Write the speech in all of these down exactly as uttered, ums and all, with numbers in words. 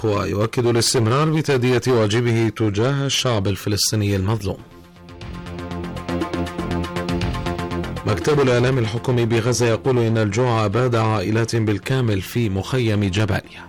ويؤكد الاستمرار بتأدية واجبه تجاه الشعب الفلسطيني المظلوم. مكتب الإعلام الحكومي بغزة يقول إن الجوع أباد عائلات بالكامل في مخيم جباليا.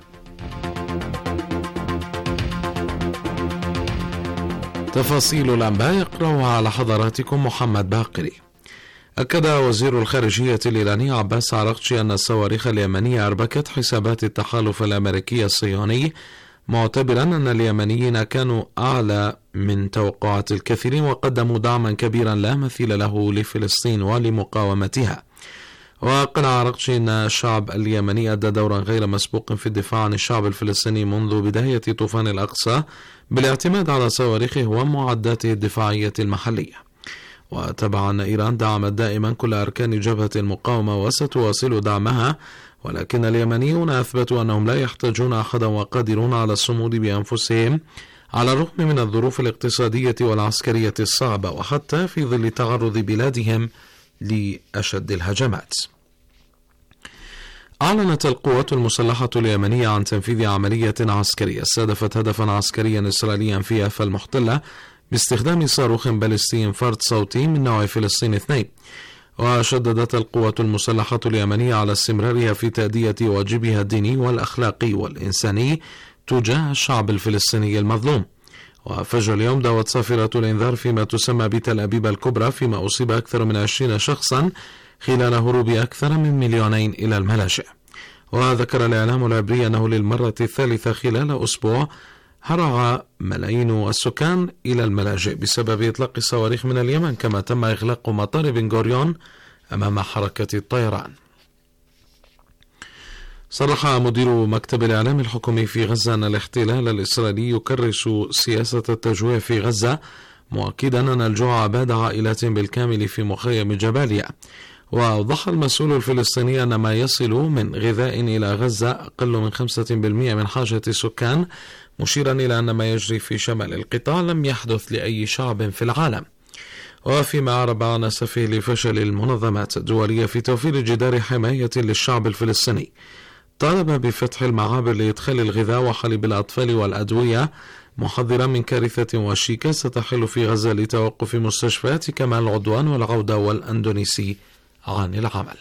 تفاصيل الأنباء يقرأها على حضراتكم محمد باقري. أكد وزير الخارجية الإيراني عباس عراقچي أن الصواريخ اليمنية أربكت حسابات التحالف الأمريكي الصهيوني، معتبرا أن اليمنيين كانوا أعلى من توقعات الكثيرين وقدموا دعما كبيرا لا مثيل له لفلسطين ولمقاومتها. وقال عراقچي أن الشعب اليمني أدى دورا غير مسبوق في الدفاع عن الشعب الفلسطيني منذ بداية طوفان الأقصى بالاعتماد على صواريخه ومعداته الدفاعية المحلية. وتبع أن إيران دعمت دائما كل أركان جبهة المقاومة وستواصل دعمها، ولكن اليمنيون أثبتوا أنهم لا يحتاجون أحدا وقادرون على الصمود بأنفسهم على الرغم من الظروف الاقتصادية والعسكرية الصعبة، وحتى في ظل تعرض بلادهم لأشد الهجمات. أعلنت القوات المسلحة اليمنية عن تنفيذ عملية عسكرية استهدفت هدفا عسكريا إسرائيليا في يافا المحتلة باستخدام صاروخ باليستي فرد صوتي من نوع فلسطين اثنين. وشددت القوات المسلحة اليمنية على استمرارها في تأدية واجبها الديني والأخلاقي والإنساني تجاه الشعب الفلسطيني المظلوم. وفجر اليوم دعوت صافرة الإنذار فيما تسمى بتل أبيب الكبرى، فيما أصيب أكثر من عشرين شخصا خلال هروب أكثر من مليونين إلى الملاجئ. وذكر الإعلام العبري أنه للمرة الثالثة خلال أسبوع هرع ملايين السكان إلى الملاجئ بسبب إطلاق الصواريخ من اليمن، كما تم إغلاق مطار بن غوريون أمام حركة الطيران. صرح مدير مكتب الإعلام الحكومي في غزة أن الاحتلال الإسرائيلي يكرس سياسة التجويع في غزة، مؤكدا أن الجوع أباد عائلات بالكامل في مخيم جباليا. وأوضح المسؤول الفلسطيني أن ما يصل من غذاء إلى غزة أقل من خمسة بالمئة من حاجة السكان، مشيرا إلى أن ما يجري في شمال القطاع لم يحدث لأي شعب في العالم. وفيما أعرب عن أسفه لفشل المنظمات الدولية في توفير جدار حماية للشعب الفلسطيني، طالب بفتح المعابر لإدخال الغذاء وحليب الأطفال والأدوية، محذرا من كارثة وشيكة ستحل في غزة لتوقف مستشفيات كمال عدوان والعودة والأندونيسي عن العمل.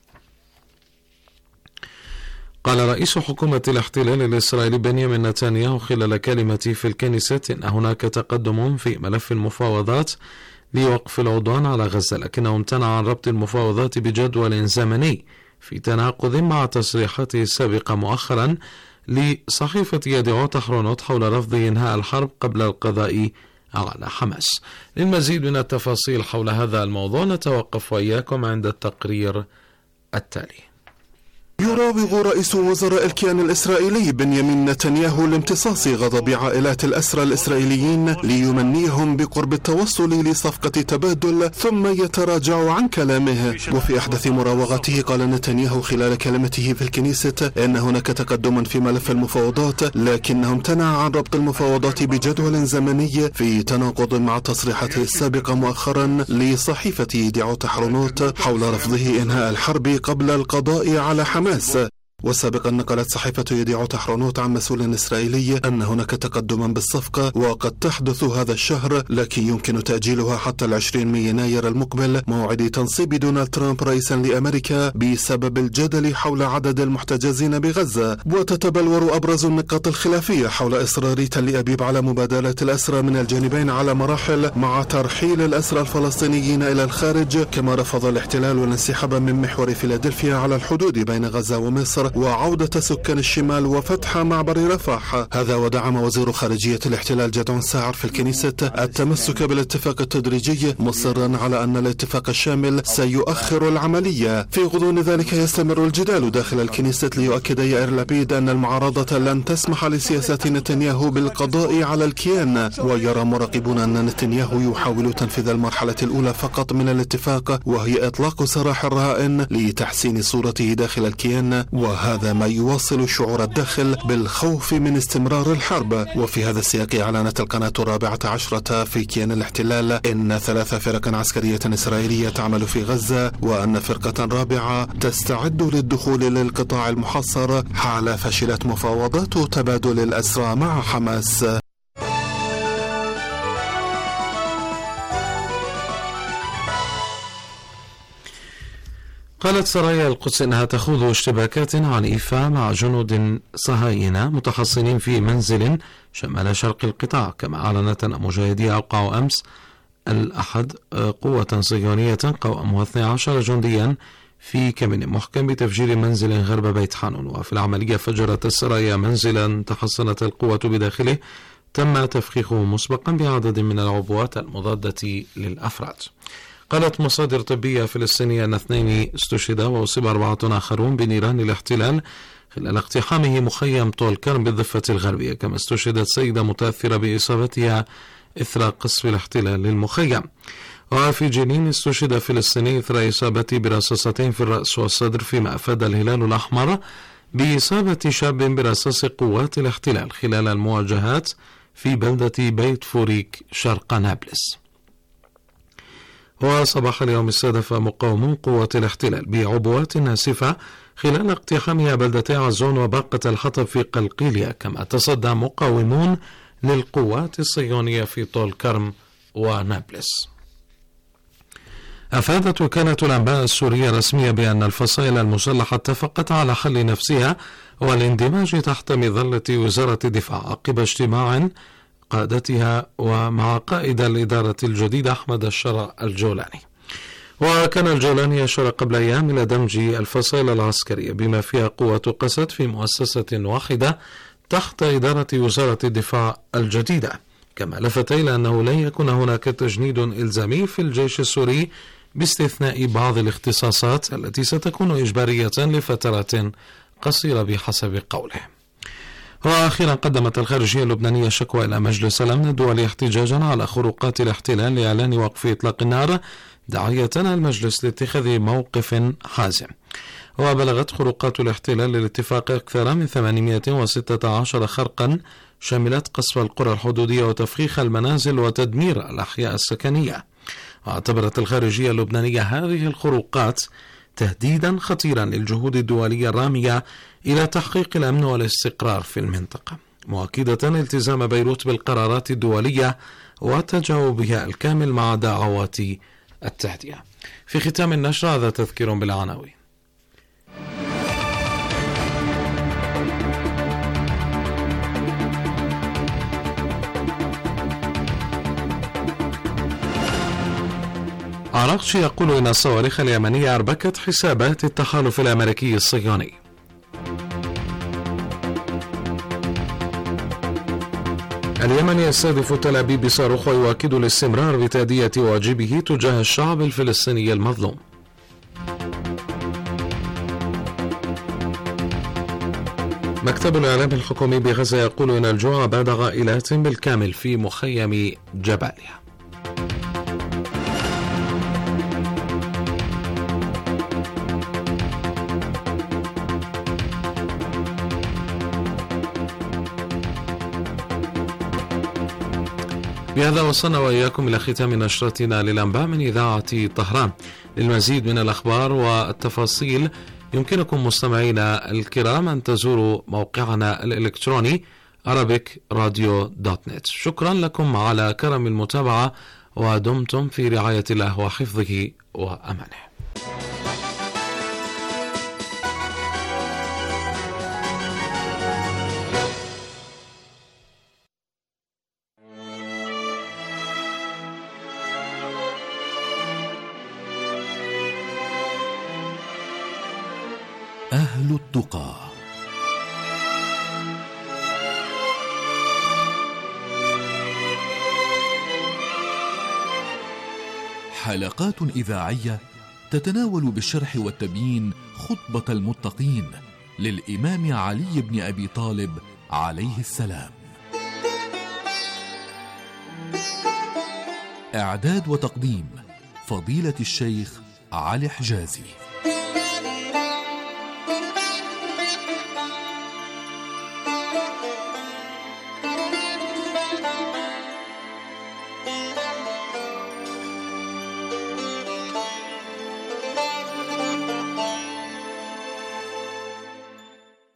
قال رئيس حكومة الاحتلال الإسرائيلي بنيامين نتنياهو خلال كلمته في الكنيسة إن هناك تقدم في ملف المفاوضات لوقف العدوان على غزة، لكنه امتنع عن ربط المفاوضات بجدول زمني في تناقض مع تصريحاته السابقة مؤخرا لصحيفة يدعوت أحرونوت حول رفض إنهاء الحرب قبل القضاء على حماس. للمزيد من التفاصيل حول هذا الموضوع نتوقف وإياكم عند التقرير التالي. يراوغ رئيس وزراء الكيان الإسرائيلي بنيامين نتنياهو لامتصاص غضب عائلات الأسرى الإسرائيليين ليمنيهم بقرب التوصل لصفقة تبادل، ثم يتراجع عن كلامه. وفي أحدث مراوغته قال نتنياهو خلال كلمته في الكنيسة إن هناك تقدم في ملف المفاوضات، لكنه امتنع عن ربط المفاوضات بجدول زمني في تناقض مع تصريحاته السابقة مؤخرا لصحيفة يدعوت أحرونوت حول رفضه إنهاء الحرب قبل القضاء على حماس. وسابقا نقلت صحيفة يدعوت أحرونوت عن مسؤول إسرائيلي أن هناك تقدما بالصفقة وقد تحدث هذا الشهر، لكن يمكن تأجيلها حتى العشرين من يناير المقبل، موعد تنصيب دونالد ترامب رئيسا لأمريكا، بسبب الجدل حول عدد المحتجزين بغزة. وتتبلور أبرز النقاط الخلافية حول إصرار تل أبيب على مبادلة الأسرى من الجانبين على مراحل مع ترحيل الأسرى الفلسطينيين إلى الخارج، كما رفض الاحتلال الانسحاب من محور فيلادلفيا على الحدود بين غزة ومصر وعودة سكان الشمال وفتح معبر رفح. هذا ودعم وزير خارجية الاحتلال جدعون ساعر في الكنيسة التمسك بالاتفاق التدريجي، مصرا على أن الاتفاق الشامل سيؤخر العملية. في غضون ذلك يستمر الجدال داخل الكنيسة، ليؤكد يائير لابيد أن المعارضة لن تسمح لسياسات نتنياهو بالقضاء على الكيان. ويرى مراقبون أن نتنياهو يحاول تنفيذ المرحلة الأولى فقط من الاتفاق، وهي إطلاق سراح الرهائن لتحسين صورته داخل الكيان. و وهذا ما يواصل شعور الداخل بالخوف من استمرار الحرب. وفي هذا السياق أعلنت القناة الرابعة عشرة في كيان الاحتلال إن ثلاث فرق عسكرية إسرائيلية تعمل في غزة، وأن فرقة رابعة تستعد للدخول للقطاع المحصر حال فشلت مفاوضات تبادل الأسرى مع حماس. قالت سرايا القدس إنها تخوض اشتباكات عنيفة مع جنود صهاينة متحصنين في منزل شمال شرق القطاع. كما أعلنت أن مجاهديها أوقعوا أمس الأحد قوة صهيونية قوامها اثني عشر جنديا في كمين محكم بتفجير منزل غرب بيت حانون. وفي العملية فجرت السرايا منزلا تحصنت القوة بداخله تم تفخيخه مسبقا بعدد من العبوات المضادة للأفراد. قالت مصادر طبية فلسطينية أن اثنين استشهدا وأصيب أربعة آخرون بنيران الاحتلال خلال اقتحامه مخيم طول كرم بالضفة الغربية. كما استشهدت سيدة متأثرة بإصابتها إثر قصف الاحتلال للمخيم. وفي جنين استشهد فلسطيني إثر إصابته برصاصتين في الرأس والصدر، فيما أفاد الهلال الأحمر بإصابة شاب برصاص قوات الاحتلال خلال المواجهات في بلدة بيت فوريك شرق نابلس. وصباح اليوم استهدف مقاومو قوة الاحتلال بعبوات ناسفة خلال اقتحامها بلدتي عزون وباقة الحطب في قلقيلية. كما تصدى مقاومون للقوات الصهيونية في طول كرم ونابلس. أفادت وكالة الأنباء السورية الرسمية بأن الفصائل المسلحة اتفقت على حل نفسها والاندماج تحت مظلة وزارة الدفاع عقب اجتماع قادتها ومع قائد الإدارة الجديد أحمد الشرع الجولاني. وكان الجولاني أشار قبل أيام إلى دمج الفصائل العسكرية بما فيها قوة قسد في مؤسسة واحدة تحت إدارة وزارة الدفاع الجديدة. كما لفت إلى أنه لن يكون هناك تجنيد إلزامي في الجيش السوري باستثناء بعض الاختصاصات التي ستكون إجبارية لفترات قصيرة بحسب قوله. وأخيرا قدمت الخارجية اللبنانية شكوى إلى مجلس الأمن الدولي احتجاجا على خروقات الاحتلال لإعلان وقف إطلاق النار، داعية المجلس لاتخاذ موقف حازم. وبلغت خروقات الاحتلال الاتفاق أكثر من ثمانمائة وستة عشر خرقا شملت قصف القرى الحدودية وتفخيخ المنازل وتدمير الأحياء السكنية. واعتبرت الخارجية اللبنانية هذه الخروقات تهديدا خطيرا للجهود الدولية الرامية إلى تحقيق الأمن والاستقرار في المنطقة، مؤكدة التزام بيروت بالقرارات الدولية وتجاوبها الكامل مع دعوات التهدئة. في ختام النشر هذا تذكير بالعناوين. عراقشي يقول إن الصواريخ اليمنية أربكت حسابات التحالف الأمريكي الصهيوني. اليمن يستهدف تل أبيب بصاروخ ويؤكد الاستمرار بتأدية واجبه تجاه الشعب الفلسطيني المظلوم. مكتب الإعلام الحكومي بغزة يقول إن الجوع باد عائلات بالكامل في مخيم جباليا. بهذا وصلنا وإياكم إلى ختام نشرتنا للأنباء من إذاعة طهران. للمزيد من الأخبار والتفاصيل يمكنكم مستمعينا الكرام أن تزوروا موقعنا الإلكتروني arabic radio دوت نت. شكرا لكم على كرم المتابعة ودمتم في رعاية الله وحفظه وأمانه. أهل التقى. حلقات إذاعية تتناول بالشرح والتبيين خطبة المتقين للإمام علي بن أبي طالب عليه السلام. إعداد وتقديم فضيلة الشيخ علي حجازي.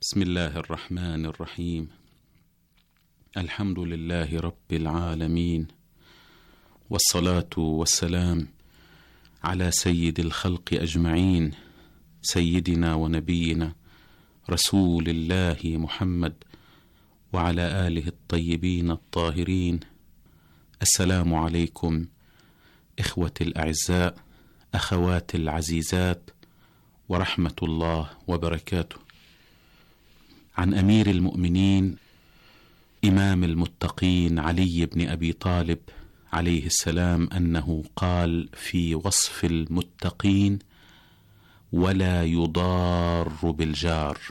بسم الله الرحمن الرحيم. الحمد لله رب العالمين، والصلاة والسلام على سيد الخلق أجمعين، سيدنا ونبينا رسول الله محمد وعلى آله الطيبين الطاهرين. السلام عليكم إخوة الأعزاء، أخوات العزيزات، ورحمة الله وبركاته. عن أمير المؤمنين إمام المتقين علي بن أبي طالب عليه السلام أنه قال في وصف المتقين: ولا يضار بالجار.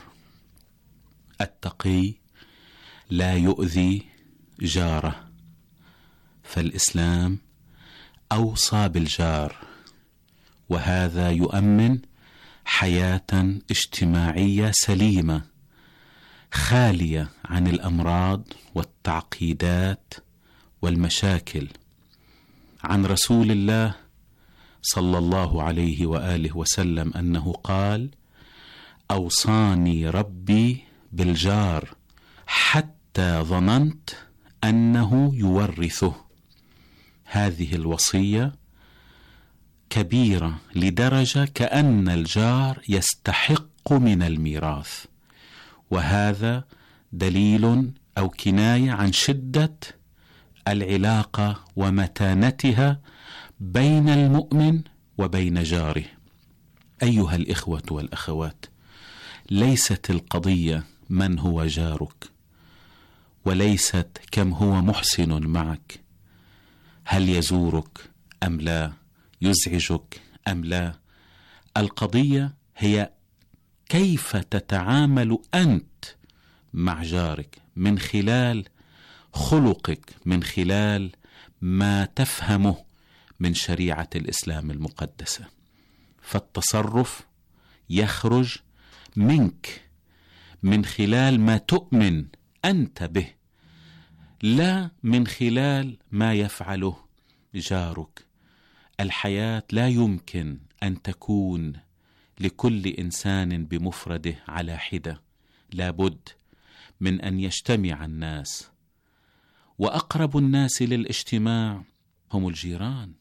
التقي لا يؤذي جاره، فالإسلام أوصى بالجار، وهذا يؤمن حياة اجتماعية سليمة خالية عن الأمراض والتعقيدات والمشاكل. عن رسول الله صلى الله عليه وآله وسلم أنه قال: أوصاني ربي بالجار حتى ظننت أنه يورثه. هذه الوصية كبيرة لدرجة كأن الجار يستحق من الميراث، وهذا دليل أو كناية عن شدة العلاقة ومتانتها بين المؤمن وبين جاره. أيها الإخوة والأخوات، ليست القضية من هو جارك، وليست كم هو محسن معك، هل يزورك أم لا، يزعجك أم لا. القضية هي كيف تتعامل أنت مع جارك من خلال خلقك، من خلال ما تفهمه من شريعة الإسلام المقدسة. فالتصرف يخرج منك من خلال ما تؤمن أنت به، لا من خلال ما يفعله جارك. الحياة لا يمكن أن تكون لكل إنسان بمفرده على حدة، لابد من أن يجتمع الناس، وأقرب الناس للاجتماع هم الجيران.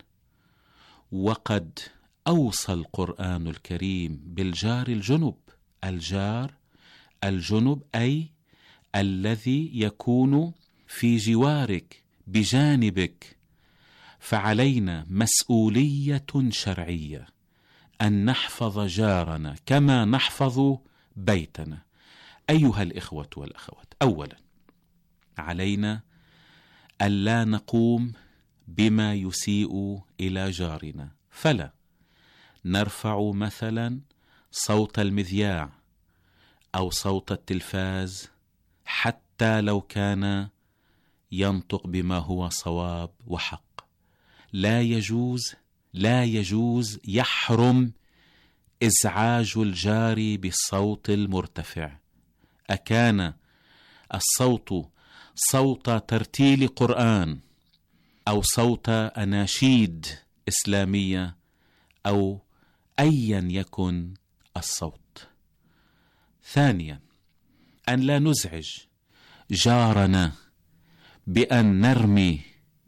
وقد أوصى القرآن الكريم بالجار الجنب. الجار الجنب أي الذي يكون في جوارك بجانبك. فعلينا مسؤولية شرعية أن نحفظ جارنا كما نحفظ بيتنا. أيها الإخوة والأخوات، أولا علينا ألا نقوم بما يسيء إلى جارنا، فلا نرفع مثلا صوت المذياع أو صوت التلفاز حتى لو كان ينطق بما هو صواب وحق. لا يجوز لا يجوز يحرم إزعاج الجار بالصوت المرتفع. أكان الصوت صوت ترتيل قرآن أو صوت أناشيد إسلامية أو أيا يكن الصوت. ثانيا، أن لا نزعج جارنا بأن نرمي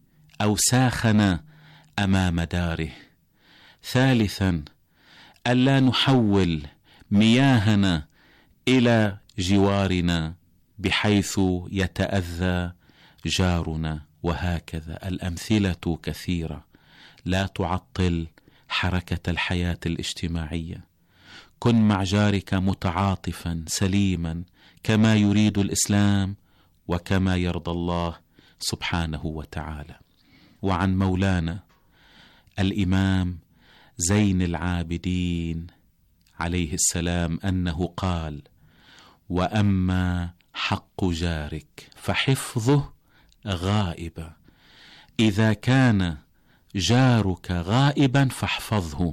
أوساخنا أمام داره. ثالثا، ألا نحول مياهنا إلى جوارنا بحيث يتأذى جارنا، وهكذا الأمثلة كثيرة. لا تعطل حركة الحياة الاجتماعية. كن مع جارك متعاطفا سليما كما يريد الإسلام وكما يرضى الله سبحانه وتعالى. وعن مولانا الإمام زين العابدين عليه السلام أنه قال: وأما حق جارك فحفظه غائبا. إذا كان جارك غائبا فاحفظه،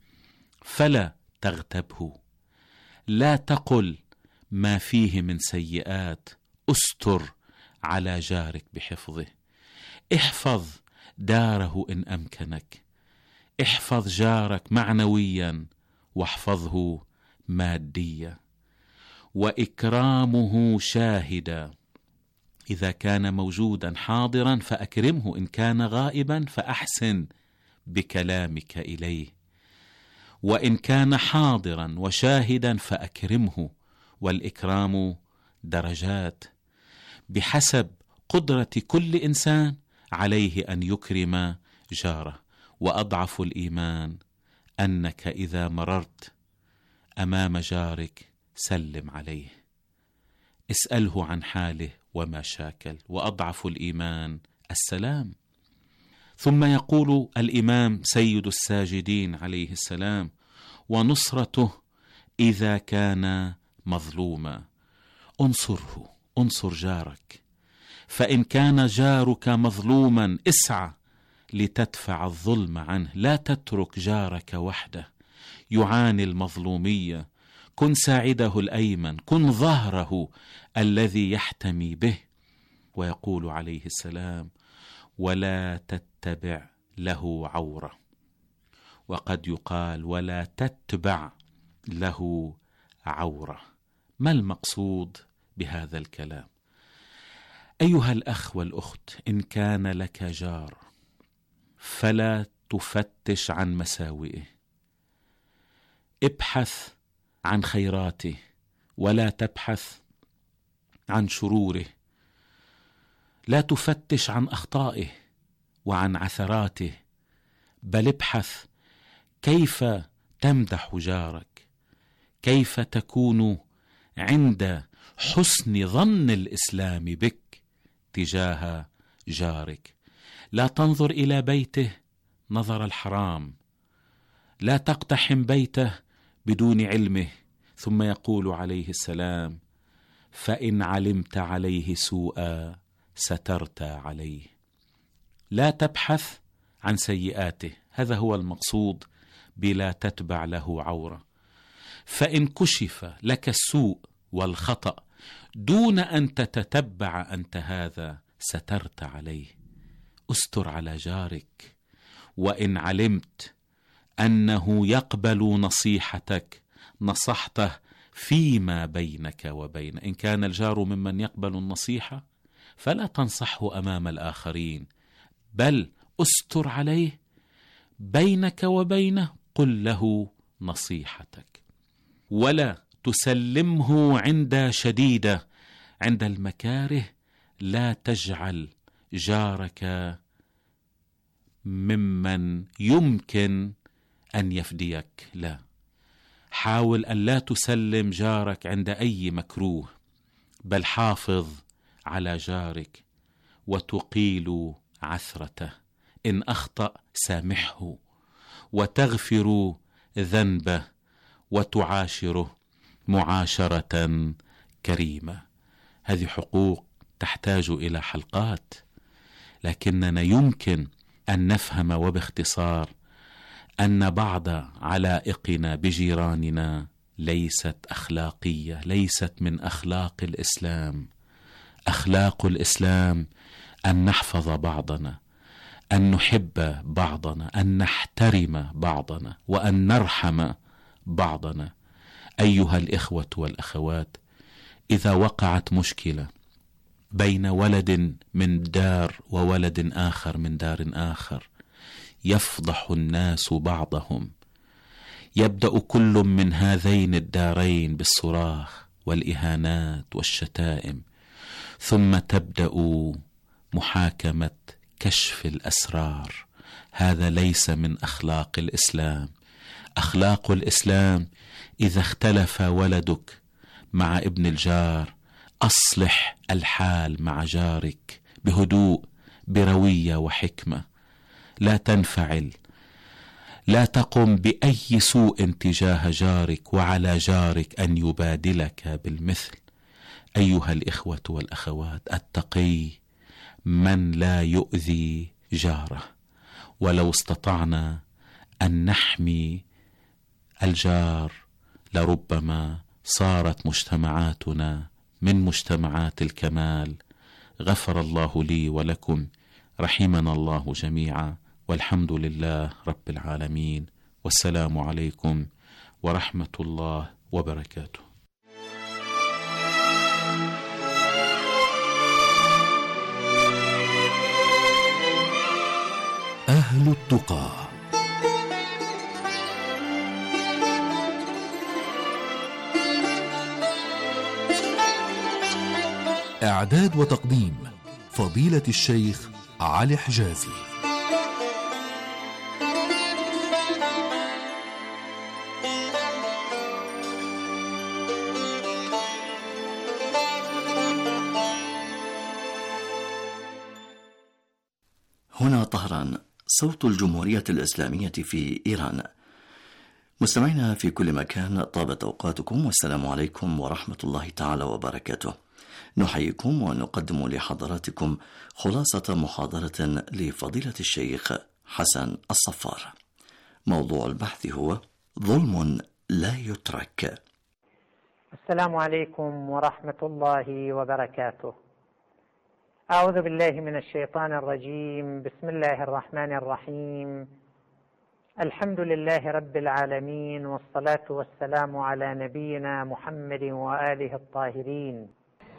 فلا تغتبه، لا تقل ما فيه من سيئات، استر على جارك بحفظه. احفظ داره إن أمكنك، احفظ جارك معنويا واحفظه ماديا. وإكرامه شاهدا. إذا كان موجودا حاضرا فأكرمه، إن كان غائبا فأحسن بكلامك إليه. وإن كان حاضرا وشاهدا فأكرمه، والإكرام درجات بحسب قدرة كل إنسان عليه أن يكرم جاره. وأضعف الإيمان أنك إذا مررت أمام جارك سلم عليه، اسأله عن حاله وما شاكل. وأضعف الإيمان السلام. ثم يقول الإمام سيد الساجدين عليه السلام: ونصرته إذا كان مظلوما. انصره، انصر جارك. فإن كان جارك مظلوما اسعى لتدفع الظلم عنه، لا تترك جارك وحده يعاني المظلومية. كن ساعده الأيمن، كن ظهره الذي يحتمي به. ويقول عليه السلام: ولا تتبع له عورة. وقد يقال ولا تتبع له عورة. ما المقصود بهذا الكلام؟ أيها الأخ والأخت، إن كان لك جار فلا تفتش عن مساوئه، ابحث عن خيراته ولا تبحث عن شروره. لا تفتش عن أخطائه وعن عثراته، بل ابحث كيف تمدح جارك، كيف تكون عند حسن ظن الإسلام بك تجاه جارك. لا تنظر إلى بيته نظر الحرام، لا تقتحم بيته بدون علمه. ثم يقول عليه السلام: فإن علمت عليه سوءا سترت عليه. لا تبحث عن سيئاته، هذا هو المقصود بلا تتبع له عورة. فإن كشف لك السوء والخطأ دون أن تتتبع أنت هذا سترت عليه. استر على جارك. وإن علمت أنه يقبل نصيحتك نصحته فيما بينك وبينه. إن كان الجار ممن يقبل النصيحة فلا تنصحه أمام الآخرين، بل استر عليه بينك وبينه، قل له نصيحتك. ولا تسلمه عند شديدة، عند المكاره لا تجعل جارك ممن يمكن أن يفديك، لا. حاول أن لا تسلم جارك عند أي مكروه، بل حافظ على جارك وتقيل عثرته. إن أخطأ سامحه وتغفر ذنبه وتعاشره معاشرة كريمة. هذه حقوق تحتاج إلى حلقات، لكننا يمكن أن نفهم وباختصار أن بعض علائقنا بجيراننا ليست أخلاقية، ليست من أخلاق الإسلام. أخلاق الإسلام أن نحفظ بعضنا، أن نحب بعضنا، أن نحترم بعضنا، وأن نرحم بعضنا. أيها الإخوة والأخوات، إذا وقعت مشكلة بين ولد من دار وولد آخر من دار آخر، يفضح الناس بعضهم. يبدأ كل من هذين الدارين بالصراخ والإهانات والشتائم، ثم تبدأ محاكمة كشف الأسرار. هذا ليس من أخلاق الإسلام. أخلاق الإسلام إذا اختلف ولدك مع ابن الجار أصلح الحال مع جارك بهدوء، بروية وحكمة. لا تنفعل، لا تقم بأي سوء تجاه جارك، وعلى جارك أن يبادلك بالمثل. أيها الإخوة والأخوات، التقي من لا يؤذي جاره. ولو استطعنا أن نحمي الجار لربما صارت مجتمعاتنا من مجتمعات الكمال. غفر الله لي ولكم، رحمنا الله جميعا، والحمد لله رب العالمين، والسلام عليكم ورحمة الله وبركاته. أهل التقى. إعداد وتقديم فضيلة الشيخ علي حجازي. هنا طهران، صوت الجمهورية الإسلامية في إيران. مستمعينا في كل مكان، طابت أوقاتكم والسلام عليكم ورحمة الله تعالى وبركاته. نحييكم ونقدم لحضراتكم خلاصة محاضرة لفضيلة الشيخ حسن الصفار. موضوع البحث هو ظلم لا يترك. السلام عليكم ورحمة الله وبركاته. أعوذ بالله من الشيطان الرجيم. بسم الله الرحمن الرحيم. الحمد لله رب العالمين، والصلاة والسلام على نبينا محمد وآله الطاهرين.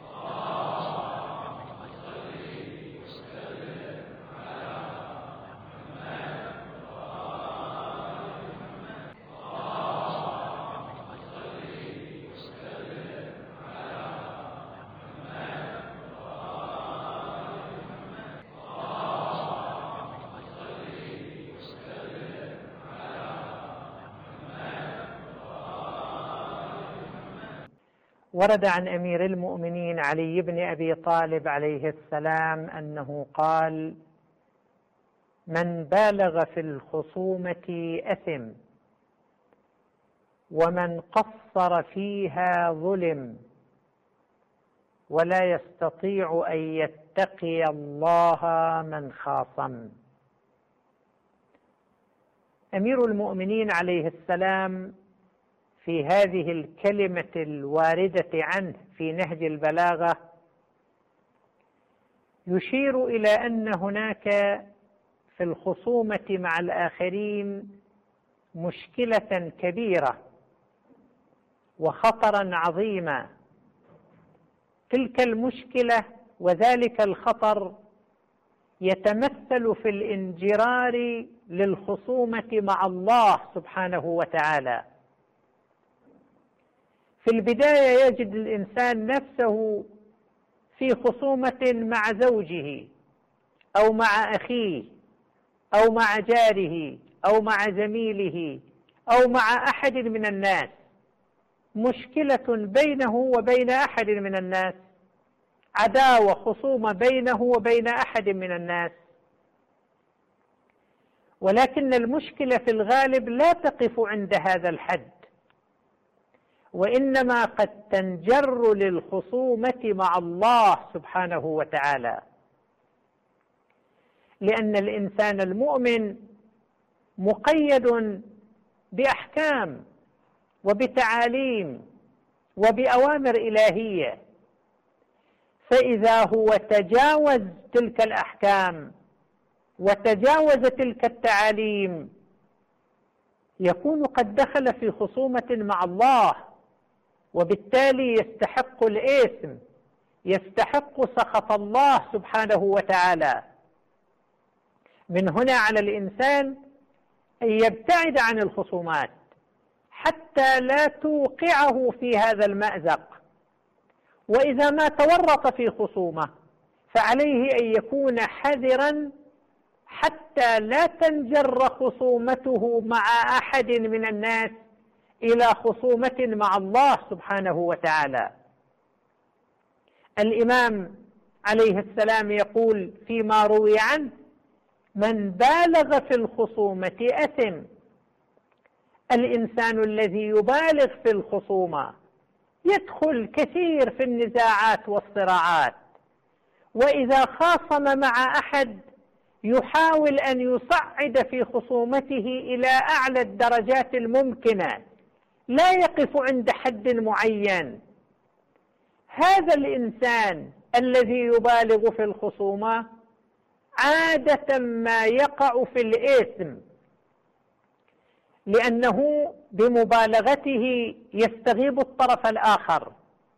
ورد عن أمير المؤمنين علي بن أبي طالب عليه السلام أنه قال: من بالغ في الخصومة أثم، ومن قصر فيها ظلم، ولا يستطيع أن يتقي الله من خاصم. أمير المؤمنين عليه السلام في هذه الكلمة الواردة عنه في نهج البلاغة يشير إلى أن هناك في الخصومة مع الآخرين مشكلة كبيرة وخطرا عظيما. تلك المشكلة وذلك الخطر يتمثل في الانجرار للخصومة مع الله سبحانه وتعالى. في البداية يجد الإنسان نفسه في خصومة مع زوجه أو مع أخيه أو مع جاره أو مع زميله أو مع أحد من الناس، مشكلة بينه وبين أحد من الناس، عداوة، خصومة بينه وبين أحد من الناس. ولكن المشكلة في الغالب لا تقف عند هذا الحد، وإنما قد تنجر للخصومة مع الله سبحانه وتعالى، لأن الإنسان المؤمن مقيد بأحكام وبتعاليم وبأوامر إلهية، فإذا هو تجاوز تلك الأحكام وتجاوز تلك التعاليم يكون قد دخل في خصومة مع الله، وبالتالي يستحق الإثم، يستحق سخط الله سبحانه وتعالى. من هنا على الإنسان أن يبتعد عن الخصومات حتى لا توقعه في هذا المأزق، وإذا ما تورط في خصومة فعليه أن يكون حذرا حتى لا تنجر خصومته مع أحد من الناس إلى خصومة مع الله سبحانه وتعالى. الإمام عليه السلام يقول فيما روي عنه: من بالغ في الخصومة أثم. الإنسان الذي يبالغ في الخصومة يدخل كثير في النزاعات والصراعات، وإذا خاصم مع أحد يحاول أن يصعد في خصومته إلى أعلى الدرجات الممكنة، لا يقف عند حد معين. هذا الإنسان الذي يبالغ في الخصومة عادة ما يقع في الإثم، لأنه بمبالغته يستغيب الطرف الآخر،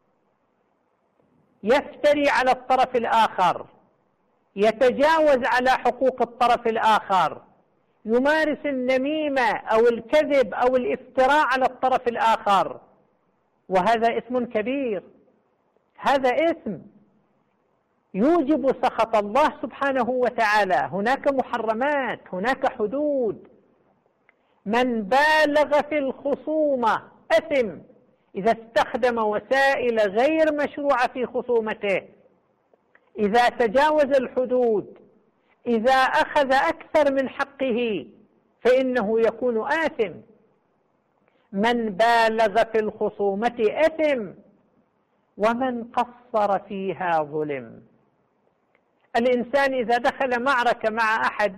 يفتري على الطرف الآخر، يتجاوز على حقوق الطرف الآخر، يمارس النميمة أو الكذب أو الافتراء على الطرف الآخر، وهذا إثم كبير، هذا إثم يوجب سخط الله سبحانه وتعالى. هناك محرمات، هناك حدود. من بالغ في الخصومة أثم إذا استخدم وسائل غير مشروعة في خصومته، إذا تجاوز الحدود، إذا أخذ أكثر من حقه فإنه يكون آثم. من بالغ في الخصومة أثم ومن قصر فيها ظلم. الإنسان إذا دخل معركة مع أحد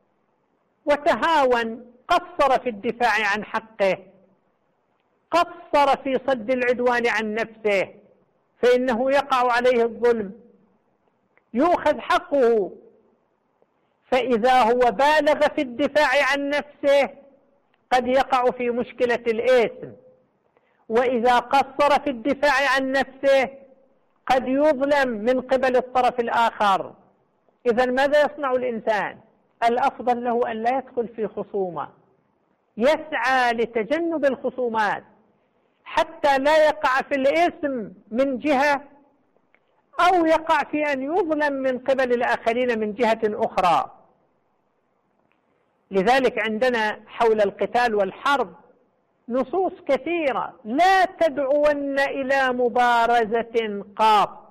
وتهاون، قصر في الدفاع عن حقه، قصر في صد العدوان عن نفسه، فإنه يقع عليه الظلم، يؤخذ حقه. فإذا هو بالغ في الدفاع عن نفسه قد يقع في مشكلة الإثم، وإذا قصر في الدفاع عن نفسه قد يظلم من قبل الطرف الآخر. إذن ماذا يصنع الإنسان؟ الأفضل له أن لا يدخل في خصومة، يسعى لتجنب الخصومات حتى لا يقع في الإثم من جهة أو يقع في أن يظلم من قبل الآخرين من جهة أخرى. لذلك عندنا حول القتال والحرب نصوص كثيرة: لا تدعون إلى مبارزة قاط.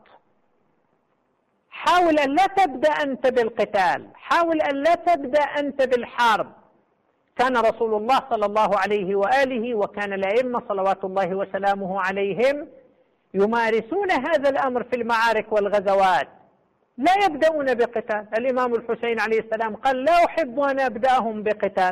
حاول أن لا تبدأ أنت بالقتال، حاول أن لا تبدأ أنت بالحرب. كان رسول الله صلى الله عليه وآله وكان الأئمة صلوات الله وسلامه عليهم يمارسون هذا الأمر في المعارك والغزوات، لا يبدأون بقتال. الإمام الحسين عليه السلام قال: لا أحب أن أبدأهم بقتال.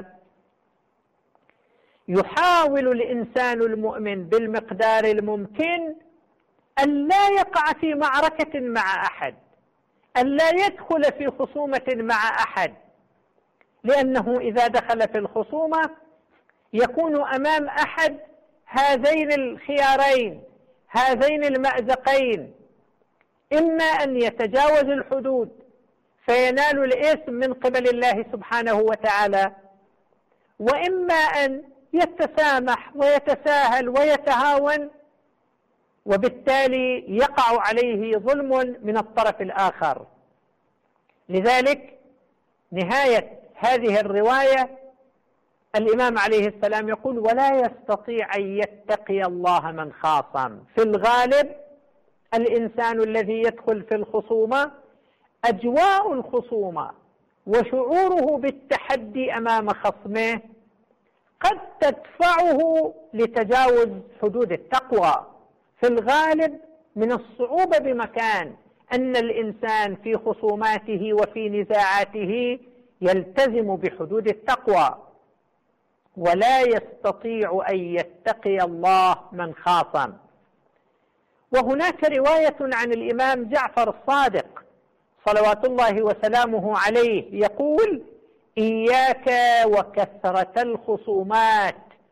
يحاول الإنسان المؤمن بالمقدار الممكن أن لا يقع في معركة مع أحد، أن لا يدخل في خصومة مع أحد، لأنه إذا دخل في الخصومة يكون أمام أحد هذين الخيارين، هذين المأزقين: إما أن يتجاوز الحدود فينال الإثم من قبل الله سبحانه وتعالى، وإما أن يتسامح ويتساهل ويتهاون، وبالتالي يقع عليه ظلم من الطرف الآخر. لذلك نهاية هذه الرواية الإمام عليه السلام يقول: ولا يستطيع أن يتقي الله من خاصم. في الغالب الإنسان الذي يدخل في الخصومة أجواء الخصومة وشعوره بالتحدي أمام خصمه قد تدفعه لتجاوز حدود التقوى. في الغالب من الصعوبة بمكان أن الإنسان في خصوماته وفي نزاعاته يلتزم بحدود التقوى، ولا يستطيع أن يتقي الله من خاصم. وهناك رواية عن الإمام جعفر الصادق صلوات الله وسلامه عليه يقول: إياك وكثرة الخصومات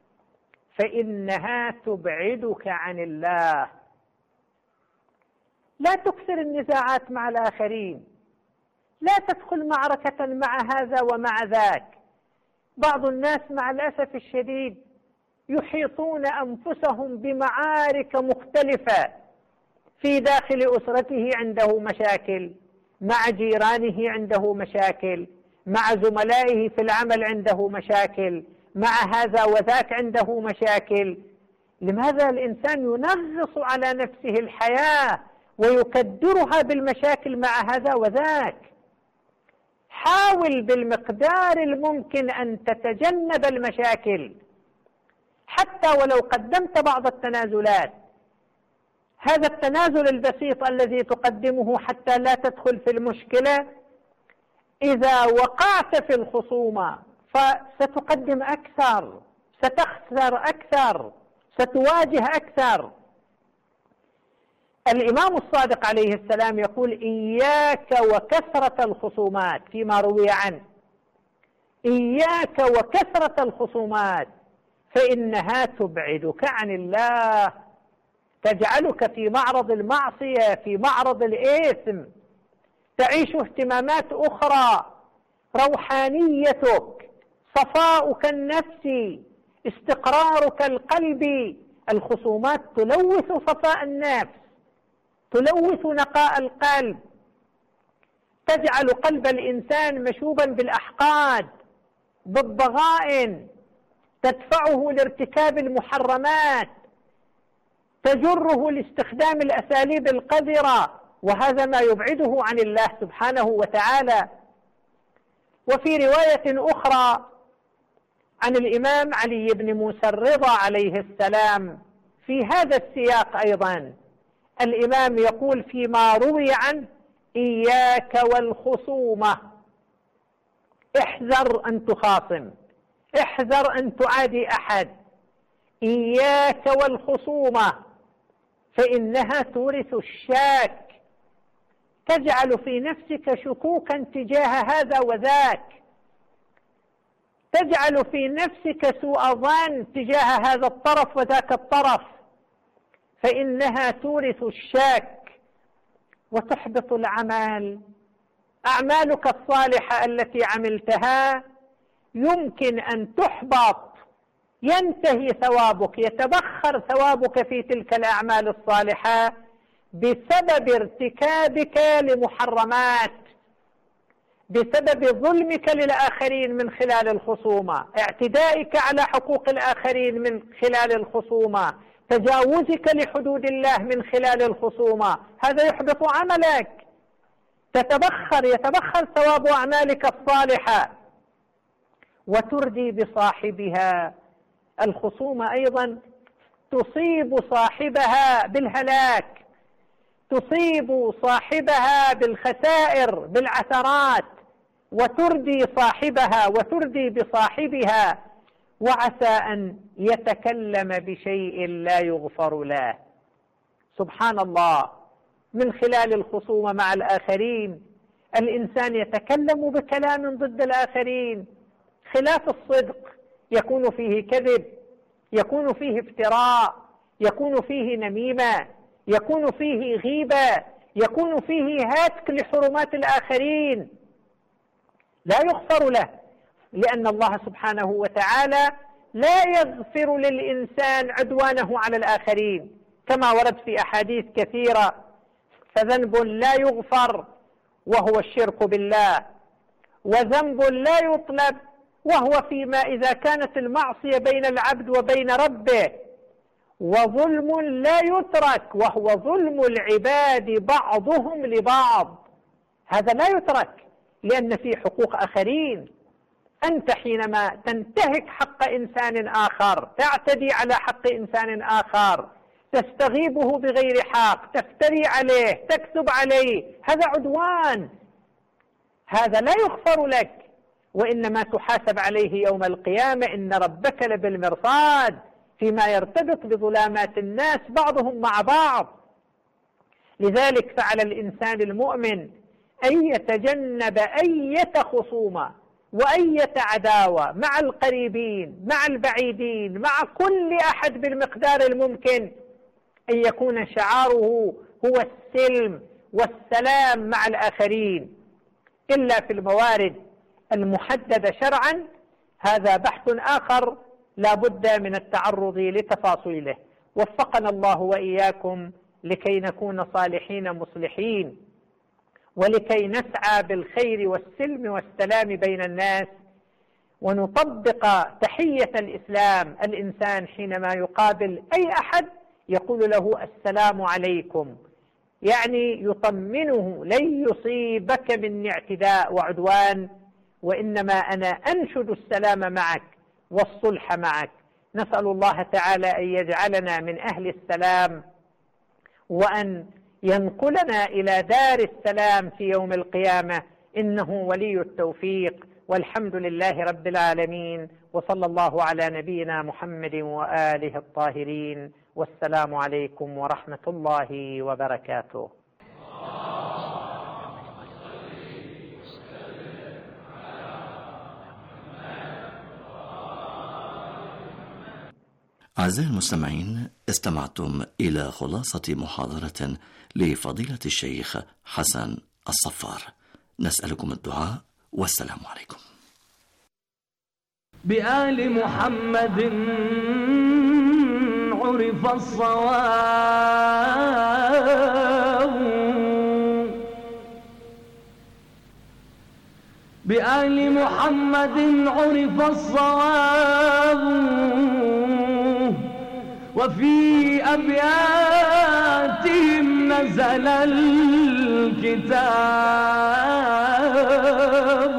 فإنها تبعدك عن الله. لا تكثر النزاعات مع الآخرين، لا تدخل معركة مع هذا ومع ذاك. بعض الناس مع الأسف الشديد يحيطون أنفسهم بمعارك مختلفة، في داخل أسرته عنده مشاكل، مع جيرانه عنده مشاكل، مع زملائه في العمل عنده مشاكل، مع هذا وذاك عنده مشاكل. لماذا الإنسان ينغص على نفسه الحياة ويكدرها بالمشاكل مع هذا وذاك؟ حاول بالمقدار الممكن أن تتجنب المشاكل، حتى ولو قدمت بعض التنازلات. هذا التنازل البسيط الذي تقدمه حتى لا تدخل في المشكلة، إذا وقعت في الخصومة فستقدم أكثر، ستخسر أكثر، ستواجه أكثر. الإمام الصادق عليه السلام يقول: إياك وكثرة الخصومات، فيما روي عنه: إياك وكثرة الخصومات فإنها تبعدك عن الله، تجعلك في معرض المعصية، في معرض الإثم، تعيش اهتمامات أخرى. روحانيتك، صفاؤك النفسي، استقرارك القلبي. الخصومات تلوث صفاء النفس، تلوث نقاء القلب، تجعل قلب الإنسان مشوبا بالأحقاد، بالضغائن، تدفعه لارتكاب المحرمات، تجره لاستخدام الأساليب القذرة، وهذا ما يبعده عن الله سبحانه وتعالى. وفي رواية أخرى عن الإمام علي بن موسى الرضا عليه السلام في هذا السياق أيضا، الإمام يقول فيما روي عنه: إياك والخصومة، احذر أن تخاصم، احذر أن تعادي أحد، إياك والخصومة، فإنها تورث الشاك، تجعل في نفسك شكوكا تجاه هذا وذاك، تجعل في نفسك سوء ظن تجاه هذا الطرف وذاك الطرف، فإنها تورث الشاك وتحبط العمل. أعمالك الصالحة التي عملتها يمكن أن تحبط، ينتهي ثوابك، يتبخر ثوابك في تلك الأعمال الصالحة بسبب ارتكابك لمحرمات، بسبب ظلمك للآخرين من خلال الخصومة، اعتدائك على حقوق الآخرين من خلال الخصومة، تجاوزك لحدود الله من خلال الخصومة. هذا يحبط عملك، تتبخر يتبخر ثواب أعمالك الصالحة وتردي بصاحبها. الخصومة أيضا تصيب صاحبها بالهلاك، تصيب صاحبها بالخسائر بالعثرات، وتردي صاحبها وتردي بصاحبها، وعسى أن يتكلم بشيء لا يغفر له. سبحان الله، من خلال الخصومة مع الآخرين الإنسان يتكلم بكلام ضد الآخرين، خلاف الصدق، يكون فيه كذب، يكون فيه افتراء، يكون فيه نميمة، يكون فيه غيبة، يكون فيه هتك لحرمات الآخرين، لا يغفر له، لأن الله سبحانه وتعالى لا يغفر للإنسان عدوانه على الآخرين، كما ورد في أحاديث كثيرة. فذنب لا يغفر وهو الشرك بالله، وذنب لا يطلب وهو فيما إذا كانت المعصية بين العبد وبين ربه، وظلم لا يترك وهو ظلم العباد بعضهم لبعض، هذا لا يترك لأن فيه حقوق آخرين. أنت حينما تنتهك حق إنسان آخر، تعتدي على حق إنسان آخر، تستغيبه بغير حق، تفتري عليه، تكذب عليه، هذا عدوان، هذا لا يغفر لك، وإنما تحاسب عليه يوم القيامة. إن ربك لبالمرصاد فيما يرتبط بظلامات الناس بعضهم مع بعض. لذلك فعلى الإنسان المؤمن أن يتجنب أية خصومة وأية عداوة مع القريبين مع البعيدين مع كل أحد بالمقدار الممكن، أن يكون شعاره هو السلم والسلام مع الآخرين، إلا في الموارد المحددة شرعا، هذا بحث آخر لا بد من التعرض لتفاصيله. وفقنا الله وإياكم لكي نكون صالحين مصلحين، ولكي نسعى بالخير والسلم والسلام بين الناس، ونطبق تحية الإسلام. الإنسان حينما يقابل أي أحد يقول له السلام عليكم، يعني يطمنه لن يصيبك من اعتداء وعدوان، وإنما أنا أنشد السلام معك والصلح معك. نسأل الله تعالى أن يجعلنا من أهل السلام، وأن ينقلنا إلى دار السلام في يوم القيامة، إنه ولي التوفيق. والحمد لله رب العالمين، وصلى الله على نبينا محمد وآله الطاهرين، والسلام عليكم ورحمة الله وبركاته. أعزائي المستمعين، استمعتم إلى خلاصة محاضرة لفضيلة الشيخ حسن الصفار. نسألكم الدعاء، والسلام عليكم. بآل محمد عرف الصواب، بآل محمد عرف الصواب، وفي أبياتهم نزل الكتاب،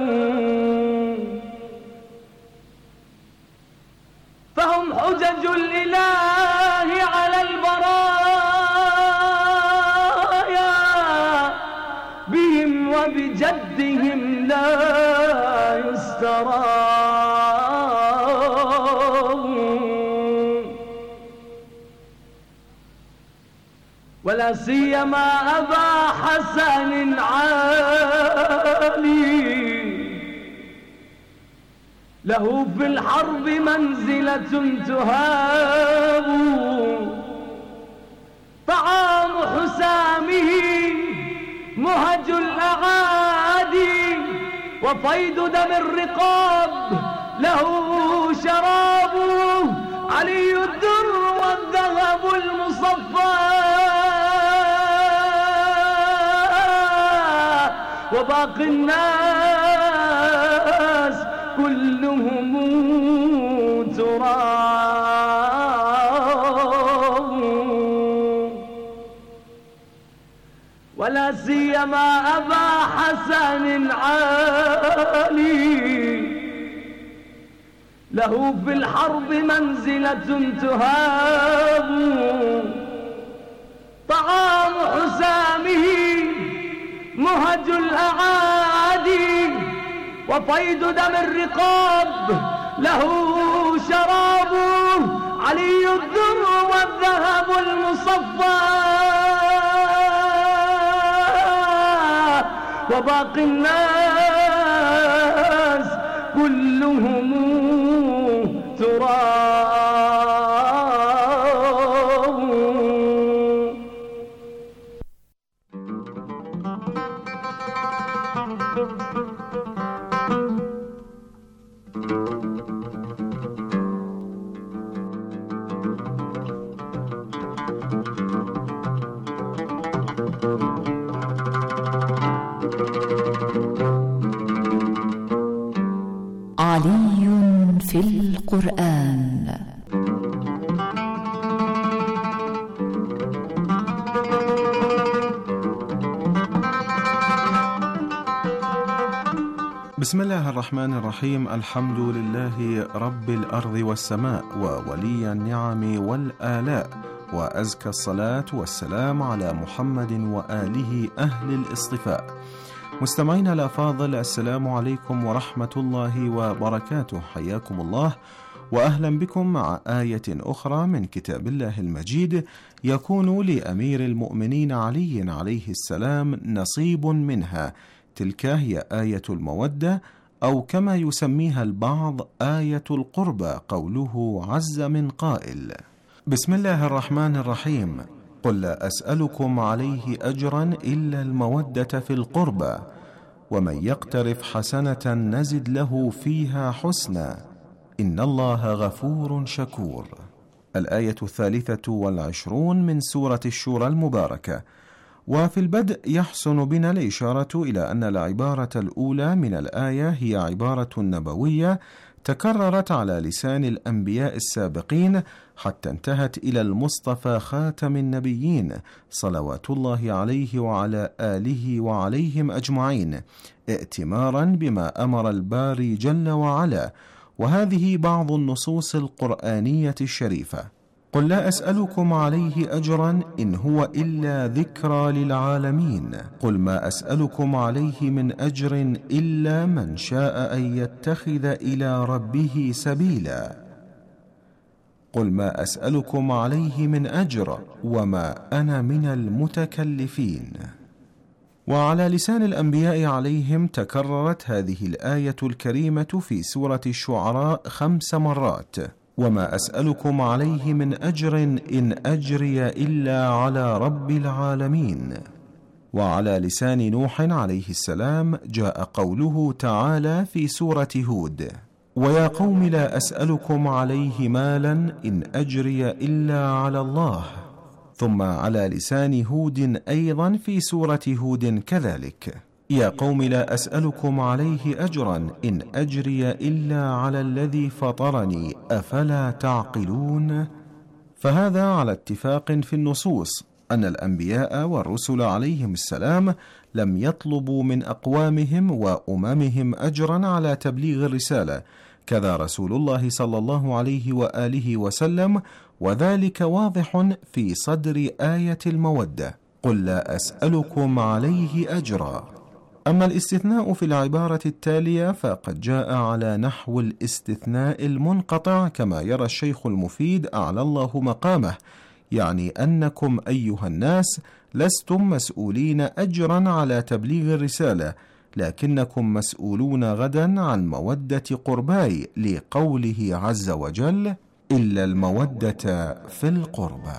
فهم حجج الإله على البرايا، بهم وبجدهم لا يستراب، ولا سيما أبا حسن عالي، له في الحرب منزلة تهاب، طعام حسامه مهج الأعادي، وفيض دم الرقاب له شراب، علي الدر والذهب المصفى، وباقي الناس كلهم تراب، ولا سيما أبا حسن عالي، له في الحرب منزلة تهاب، طعام حسامه مهج الأعادي، وفيض دم الرقاب له شراب، علي الدر والذهب المصفى، وباقي الناس كلهم تراب. علي في القرآن. بسم الله الرحمن الرحيم. الحمد لله رب الأرض والسماء وولي النعم والآلاء، وأزكى الصلاة والسلام على محمد وآله أهل الاصطفاء. مستمعينا الأفاضل، السلام عليكم ورحمة الله وبركاته، حياكم الله وأهلا بكم مع آية أخرى من كتاب الله المجيد يكون لأمير المؤمنين علي عليه السلام نصيب منها. تلك هي آية المودة، أو كما يسميها البعض آية القربى، قوله عز من قائل: بسم الله الرحمن الرحيم. قل لا أسألكم عليه أجرا إلا المودة في القربى، ومن يقترف حسنة نزد له فيها حسنا، إن الله غفور شكور. الآية الثالثة والعشرون من سورة الشورى المباركة. وفي البدء يحسن بنا الإشارة إلى أن العبارة الأولى من الآية هي عبارة نبوية تكررت على لسان الأنبياء السابقين حتى انتهت إلى المصطفى خاتم النبيين صلوات الله عليه وعلى آله وعليهم أجمعين، ائتمارا بما أمر الباري جل وعلا. وهذه بعض النصوص القرآنية الشريفة: قل لا أسألكم عليه أجرا إن هو إلا ذكرى للعالمين، قل ما أسألكم عليه من أجر إلا من شاء أن يتخذ إلى ربه سبيلا، قل ما أسألكم عليه من أجر وما أنا من المتكلفين. وعلى لسان الأنبياء عليهم تكررت هذه الآية الكريمة في سورة الشعراء خمس مرات: وما أسألكم عليه من أجر إن أجري إلا على رب العالمين. وعلى لسان نوح عليه السلام جاء قوله تعالى في سورة هود: ويا قوم لا أسألكم عليه مالا إن أجري إلا على الله. ثم على لسان هود أيضا في سورة هود كذلك: يا قوم لا أسألكم عليه أجرا إن أجري إلا على الذي فطرني أفلا تعقلون. فهذا على اتفاق في النصوص أن الأنبياء والرسل عليهم السلام لم يطلبوا من أقوامهم وأممهم أجرا على تبليغ الرسالة، كذا رسول الله صلى الله عليه وآله وسلم، وذلك واضح في صدر آية المودة: قل لا أسألكم عليه أجرا. أما الاستثناء في العبارة التالية فقد جاء على نحو الاستثناء المنقطع كما يرى الشيخ المفيد أعلى الله مقامه، يعني أنكم أيها الناس لستم مسؤولين أجرا على تبليغ الرسالة، لكنكم مسؤولون غدا عن مودة قرباي، لقوله عز وجل: إلا المودة في القربى.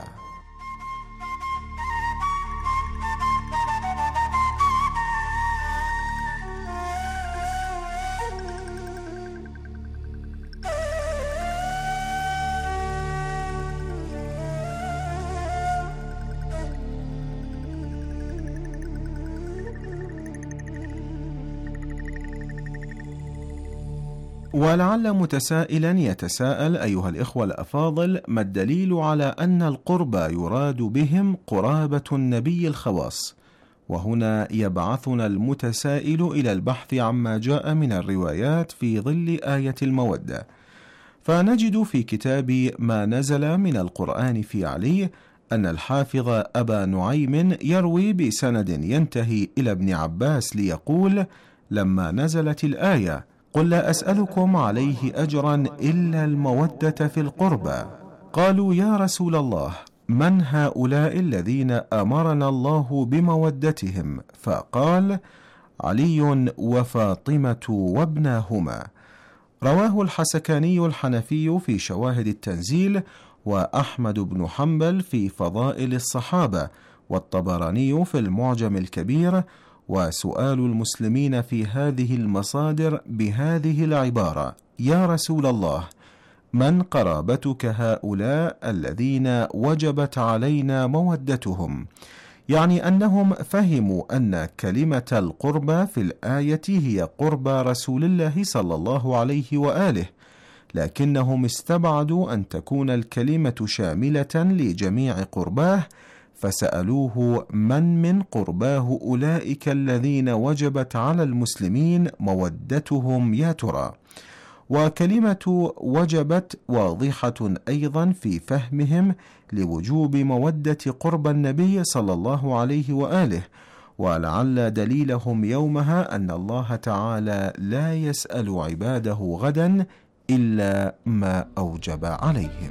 ولعل متسائلا يتساءل أيها الإخوة الأفاضل: ما الدليل على أن القربى يراد بهم قرابة النبي الخواص؟ وهنا يبعثنا المتسائل إلى البحث عما جاء من الروايات في ظل آية المودة، فنجد في كتاب ما نزل من القرآن في علي أن الحافظ أبا نعيم يروي بسند ينتهي إلى ابن عباس ليقول: لما نزلت الآية قل لا أسألكم عليه أجرا إلا المودة في القربى، قالوا: يا رسول الله، من هؤلاء الذين أمرنا الله بمودتهم؟ فقال: علي وفاطمة وابناهما. رواه الحسكاني الحنفي في شواهد التنزيل، وأحمد بن حنبل في فضائل الصحابة، والطبراني في المعجم الكبير. وسؤال المسلمين في هذه المصادر بهذه العبارة: يا رسول الله، من قرابتك هؤلاء الذين وجبت علينا مودتهم؟ يعني أنهم فهموا أن كلمة القربى في الآية هي قربى رسول الله صلى الله عليه وآله، لكنهم استبعدوا أن تكون الكلمة شاملة لجميع قرباه، فسألوه: من من قرباه أولئك الذين وجبت على المسلمين مودتهم يا ترى؟ وكلمة وجبت واضحة أيضا في فهمهم لوجوب مودة قرب النبي صلى الله عليه وآله، ولعل دليلهم يومها أن الله تعالى لا يسأل عباده غدا إلا ما أوجب عليهم.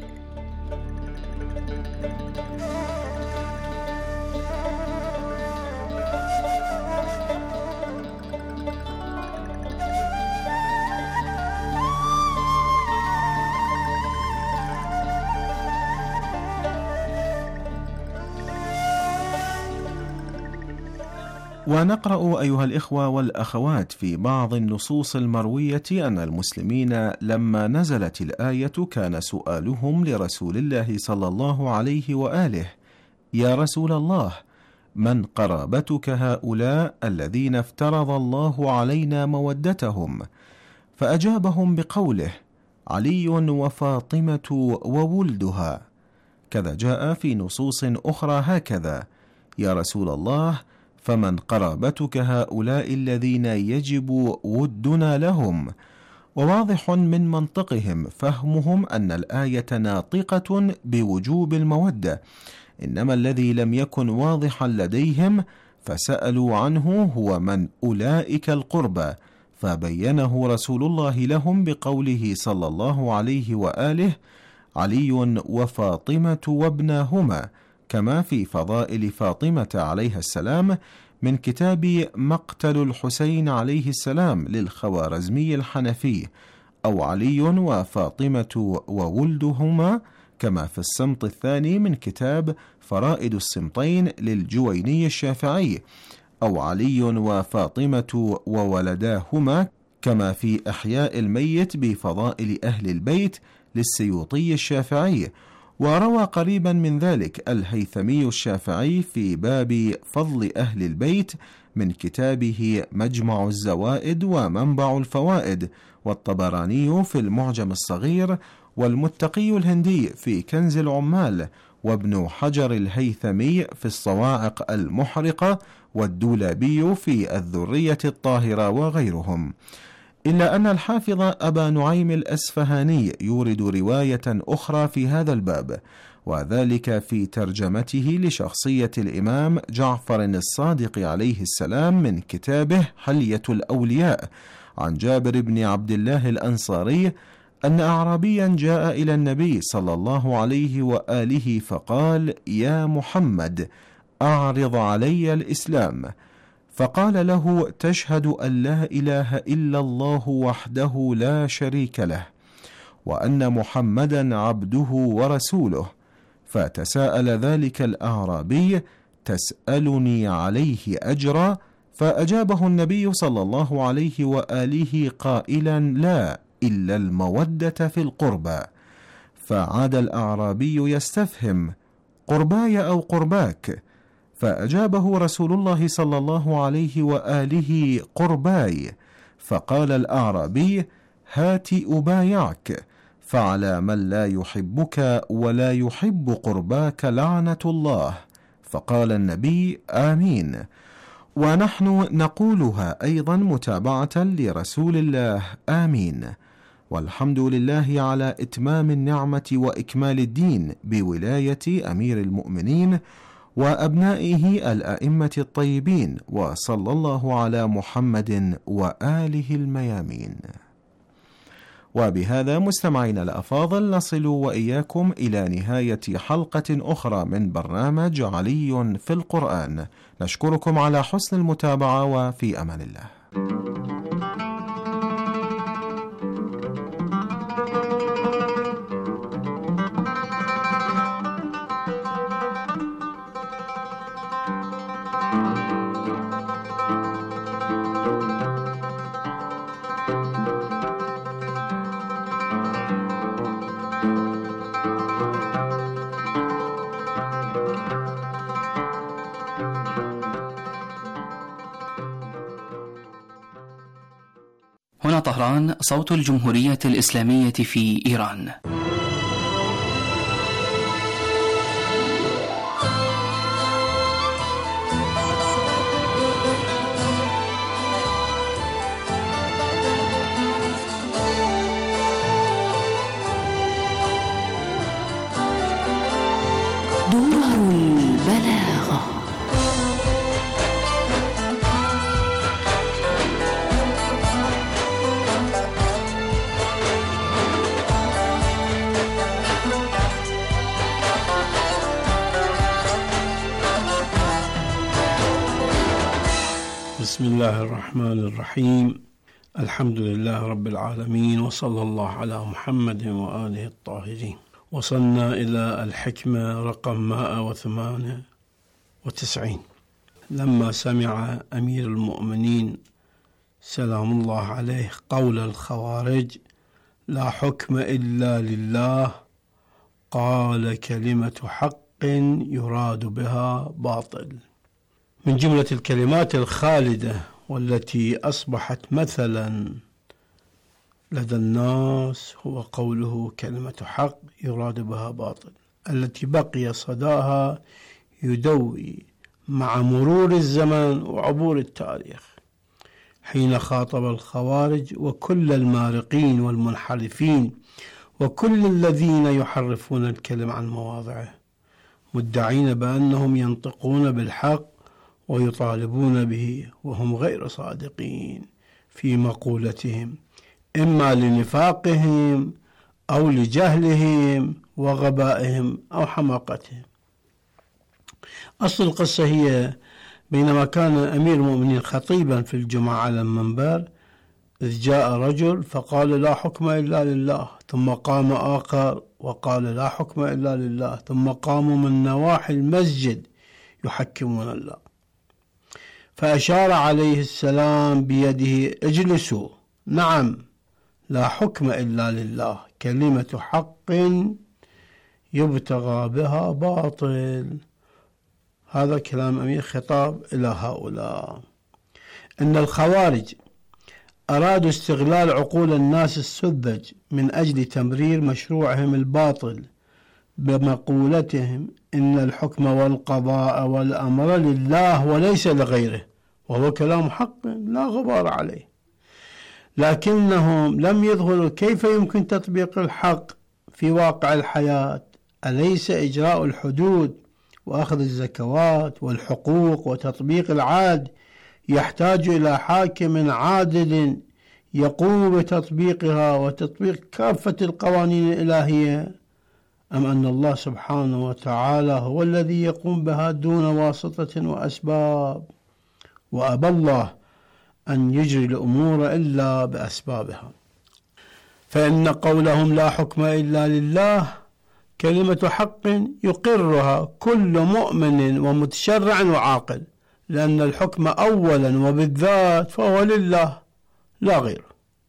ونقرأ أيها الإخوة والأخوات في بعض النصوص المروية أن المسلمين لما نزلت الآية كان سؤالهم لرسول الله صلى الله عليه وآله: يا رسول الله، من قرابتك هؤلاء الذين افترض الله علينا مودتهم؟ فأجابهم بقوله: علي وفاطمة وولدها. كذا جاء في نصوص أخرى هكذا: يا رسول الله، فمن قرابتك هؤلاء الذين يجب ودنا لهم؟ وواضح من منطقهم فهمهم أن الآية ناطقة بوجوب المودة، إنما الذي لم يكن واضحا لديهم فسألوا عنه هو من أولئك القربى، فبينه رسول الله لهم بقوله صلى الله عليه وآله: علي وفاطمة وابناهما، كما في فضائل فاطمة عليها السلام من كتاب مقتل الحسين عليه السلام للخوارزمي الحنفي، أو علي وفاطمة وولدهما، كما في السمط الثاني من كتاب فرائد السمطين للجويني الشافعي، أو علي وفاطمة وولداهما، كما في إحياء الميت بفضائل أهل البيت للسيوطي الشافعي، وروى قريبا من ذلك الهيثمي الشافعي في باب فضل أهل البيت من كتابه مجمع الزوائد ومنبع الفوائد، والطبراني في المعجم الصغير، والمتقي الهندي في كنز العمال، وابن حجر الهيثمي في الصواعق المحرقة، والدولابي في الذرية الطاهرة وغيرهم. إلا أن الحافظ أبا نعيم الأسفهاني يورد رواية أخرى في هذا الباب، وذلك في ترجمته لشخصية الإمام جعفر الصادق عليه السلام من كتابه حلية الأولياء، عن جابر بن عبد الله الأنصاري أن أعرابيا جاء إلى النبي صلى الله عليه وآله فقال: يا محمد أعرض علي الإسلام. فقال له: تشهد أن لا إله إلا الله وحده لا شريك له، وأن محمدا عبده ورسوله. فتساءل ذلك الأعرابي: تسألني عليه أجرا؟ فأجابه النبي صلى الله عليه وآله قائلا: لا، إلا المودة في القربى. فعاد الأعرابي يستفهم: قرباي أو قرباك؟ فأجابه رسول الله صلى الله عليه وآله: قرباي. فقال الأعرابي: هات أبايعك، فعلى من لا يحبك ولا يحب قرباك لعنة الله. فقال النبي: آمين. ونحن نقولها أيضا متابعة لرسول الله: آمين. والحمد لله على إتمام النعمة وإكمال الدين بولاية أمير المؤمنين وأبنائه الأئمة الطيبين، وصلى الله على محمد وآله الميامين. وبهذا مستمعين الأفاضل نصل وإياكم إلى نهاية حلقة أخرى من برنامج علي في القرآن. نشكركم على حسن المتابعة، وفي أمان الله. هنا طهران، صوت الجمهورية الإسلامية في إيران. درر البلاغة. بسم الله الرحمن الرحيم. الحمد لله رب العالمين، وصلى الله على محمد وآله الطاهرين. وصلنا إلى الحكمة رقم مئة وثمانية وتسعين. لما سمع أمير المؤمنين سلام الله عليه قول الخوارج: لا حكم إلا لله، قال: كلمة حق يراد بها باطل. من جملة الكلمات الخالدة والتي أصبحت مثلا لدى الناس هو قوله كلمة حق يراد بها باطل، التي بقي صداها يدوي مع مرور الزمن وعبور التاريخ، حين خاطب الخوارج وكل المارقين والمنحرفين وكل الذين يحرفون الكلم عن مواضعه، مدعين بأنهم ينطقون بالحق ويطالبون به، وهم غير صادقين في مقولتهم، إما لنفاقهم أو لجهلهم وغبائهم أو حماقتهم. أصل القصة هي بينما كان أمير المؤمنين خطيبا في الجمعة على المنبر، إذ جاء رجل فقال: لا حكم إلا لله، ثم قام آخر وقال: لا حكم إلا لله، ثم قاموا من نواحي المسجد يحكمون الله، فأشار عليه السلام بيده: اجلسوا، نعم، لا حكم إلا لله، كلمة حق يبتغى بها باطل. هذا كلام أمير خطاب إلى هؤلاء. إن الخوارج أرادوا استغلال عقول الناس السذج من أجل تمرير مشروعهم الباطل بمقولتهم إن الحكم والقضاء والأمر لله وليس لغيره، وهو كلام حق لا غبار عليه، لكنهم لم يظهروا كيف يمكن تطبيق الحق في واقع الحياة. أليس إجراء الحدود وأخذ الزكوات والحقوق وتطبيق العدل يحتاج إلى حاكم عادل يقوم بتطبيقها وتطبيق كافة القوانين الإلهية، أم أن الله سبحانه وتعالى هو الذي يقوم بها دون واسطة وأسباب؟ وأبى الله أن يجري الأمور إلا بأسبابها. فإن قولهم لا حكم إلا لله كلمة حق يقرها كل مؤمن ومتشرع وعاقل، لأن الحكم أولا وبالذات فهو لله لا غيره،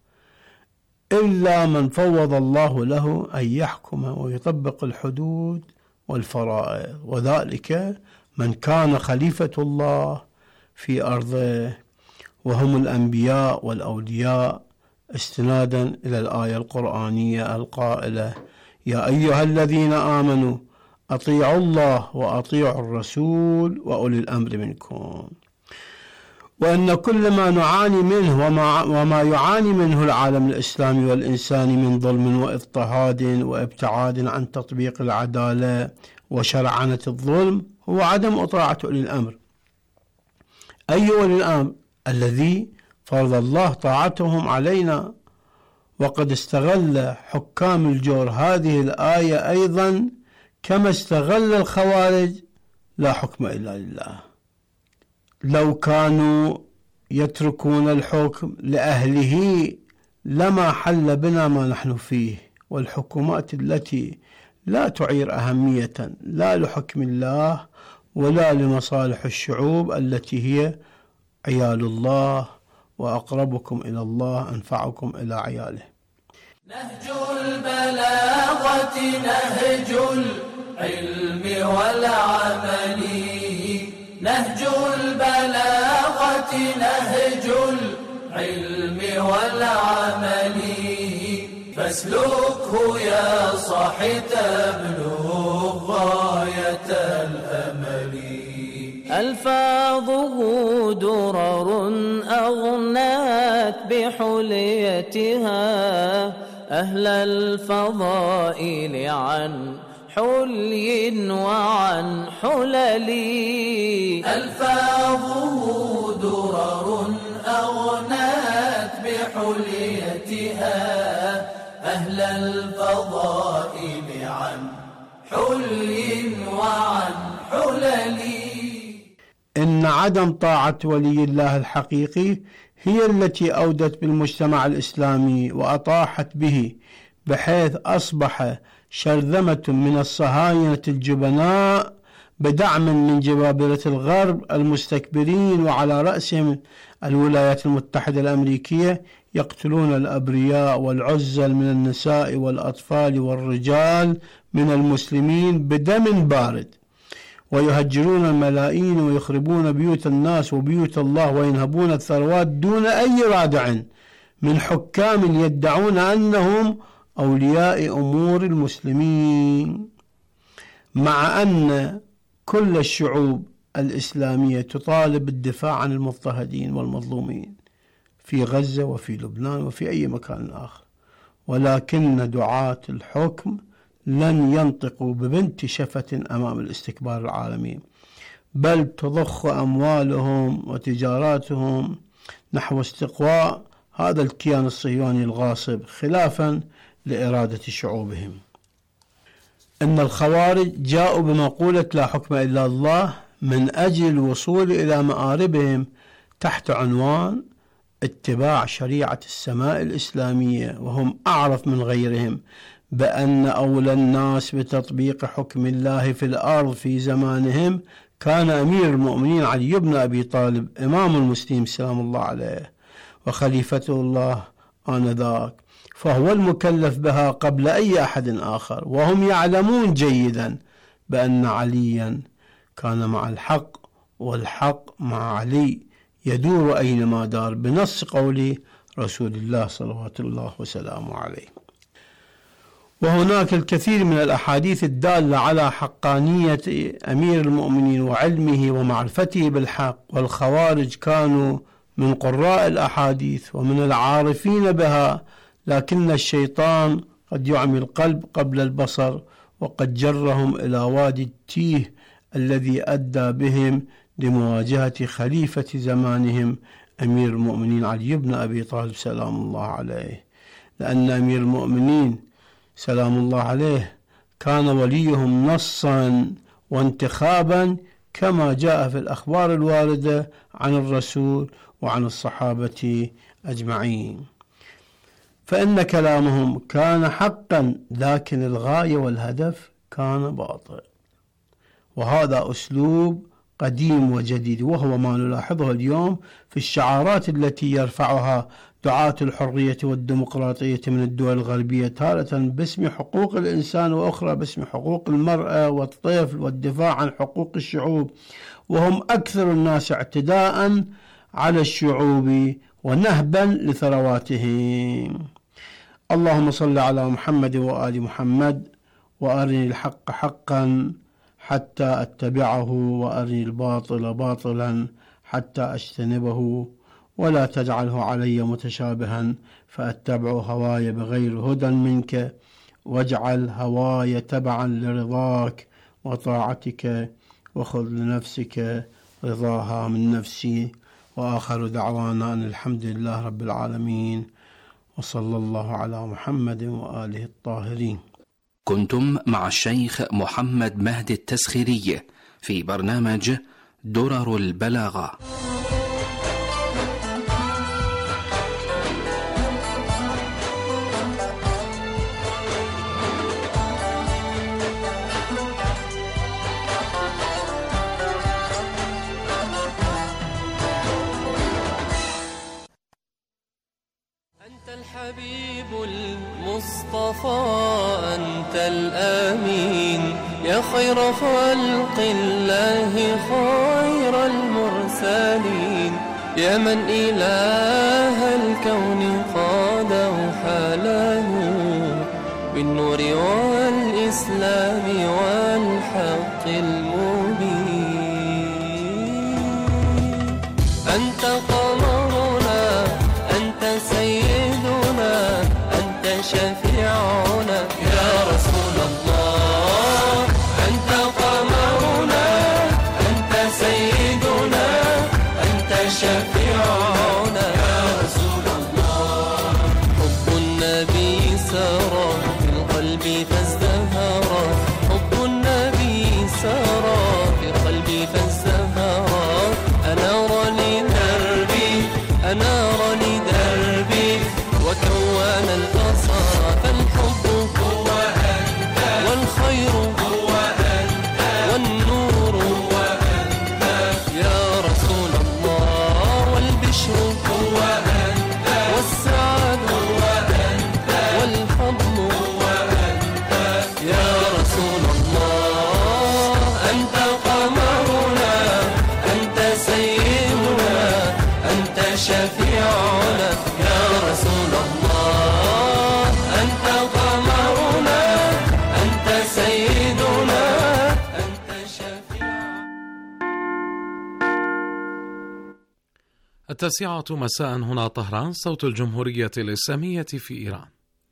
إلا من فوض الله له أن يحكم ويطبق الحدود والفرائض، وذلك من كان خليفة الله في أرضه، وهم الأنبياء والأولياء، استنادا إلى الآية القرآنية القائلة: يا أيها الذين آمنوا أطيعوا الله وأطيعوا الرسول وأولي الأمر منكم. وأن كل ما نعاني منه وما, وما يعاني منه العالم الإسلامي والإنساني من ظلم واضطهاد وابتعاد عن تطبيق العدالة وشرعنة الظلم هو عدم طاعة أولي الأمر. أي أولي الأمر؟ الذي فرض الله طاعتهم علينا. وقد استغل حكام الجور هذه الآية أيضا كما استغل الخوارج لا حكم إلا لله. لو كانوا يتركون الحكم لأهله لما حل بنا ما نحن فيه، والحكومات التي لا تعير أهمية لا لحكم الله ولا لمصالح الشعوب التي هي عيال الله، وأقربكم إلى الله أنفعكم إلى عياله. نهج البلاغة نهج العلم والعمل، نهج البلاغة نهج العلم والعمل، فاسلكه يا صاحي تبلغ غاية الأمل. ألفاظه درر أغنات بحليتها أهل الفضائل عن حلي وعن حلل. ألفاظه درر أغنات بحليتها أهل الفضائل عن حلي وعن حلل. إن عدم طاعة ولي الله الحقيقي هي التي أودت بالمجتمع الإسلامي وأطاحت به، بحيث أصبح شرذمة من الصهاينة الجبناء بدعم من جبابرة الغرب المستكبرين، وعلى رأسهم الولايات المتحدة الأمريكية، يقتلون الأبرياء والعزل من النساء والأطفال والرجال من المسلمين بدم بارد، ويهجرون الملايين ويخربون بيوت الناس وبيوت الله، وينهبون الثروات دون أي رادع من حكام يدعون أنهم أولياء أمور المسلمين، مع أن كل الشعوب الإسلامية تطالب بالدفاع عن المضطهدين والمظلومين في غزة وفي لبنان وفي أي مكان آخر. ولكن دعاة الحكم لن ينطقوا ببنت شفة أمام الاستكبار العالمي، بل تضخ أموالهم وتجاراتهم نحو استقواء هذا الكيان الصهيوني الغاصب خلافا لإرادة شعوبهم. إن الخوارج جاءوا بمقولة لا حكم إلا الله من أجل الوصول إلى مآربهم تحت عنوان اتباع شريعة السماء الإسلامية، وهم أعرف من غيرهم بأن أولى الناس بتطبيق حكم الله في الأرض في زمانهم كان أمير المؤمنين علي بن أبي طالب إمام المسلمين سلام الله عليه، وخليفته الله آنذاك، فهو المكلف بها قبل أي أحد آخر، وهم يعلمون جيدا بأن عليا كان مع الحق، والحق مع علي يدور أينما دار، بنص قول رسول الله صلوات الله وسلامه عليه. وهناك الكثير من الأحاديث الدالة على حقانية أمير المؤمنين وعلمه ومعرفته بالحق، والخوارج كانوا من قراء الأحاديث ومن العارفين بها، لكن الشيطان قد يعمي القلب قبل البصر، وقد جرهم إلى وادي التيه الذي أدى بهم لمواجهة خليفة زمانهم أمير المؤمنين علي بن أبي طالب سلام الله عليه، لأن أمير المؤمنين سلام الله عليه كان وليهم نصا وانتخابا، كما جاء في الأخبار الواردة عن الرسول وعن الصحابة أجمعين. فإن كلامهم كان حقا، لكن الغاية والهدف كان باطل. وهذا أسلوب قديم وجديد، وهو ما نلاحظه اليوم في الشعارات التي يرفعها دعاة الحرية والديمقراطية من الدول الغربية، تارة باسم حقوق الإنسان وأخرى باسم حقوق المرأة والطفل والدفاع عن حقوق الشعوب، وهم أكثر الناس اعتداء على الشعوب ونهبا لثرواتهم. اللهم صل على محمد وآل محمد، وأرني الحق حقا حتى أتبعه، وأرني الباطل باطلا حتى أجتنبه، ولا تجعله علي متشابها فأتبع هواي بغير هدى منك، واجعل هواي تبعا لرضاك وطاعتك، وخذ لنفسك رضاها من نفسي. وآخر دعوانا أن الحمد لله رب العالمين، وصلى الله على محمد وآله الطاهرين. كنتم مع الشيخ محمد مهدي التسخيري في برنامج درر البلاغة. الحبيب المصطفى أنت الأمين، يا خير خلق الله خير المرسلين، يا من إله الكون قاد حاله بالنور والإسلام والحق المبين. أنت قمرنا، أنت سيدنا، أنت شفيعنا يا رسول الله. أنت قمرنا، أنت سيدنا، أنت شفيعنا يا رسول الله. حب النبي سرى في القلب فازدهرا، حب النبي سرى في قلبي فازدهرا، أنار لدربي، أنار لدربي وكون البصر. فالحب هو أنت، والخير هو أنت، والنور هو أنت يا رسول الله. والبشر هو أنت، والسعد هو أنت، والفضل هو أنت يا رسول الله. أنت قمرنا، أنت سيدنا، أنت شفيعنا يا رسول الله. أنت قمرنا، أنت سيدنا، أنت شفيعنا. التاسعة مساء هنا طهران، صوت الجمهورية الإسلامية في إيران.